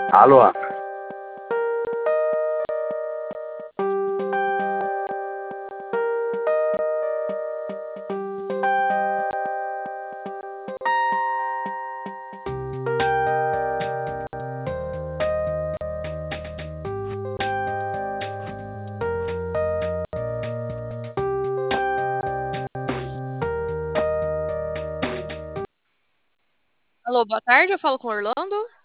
Alô? Alô, boa tarde, eu falo com o Orlando.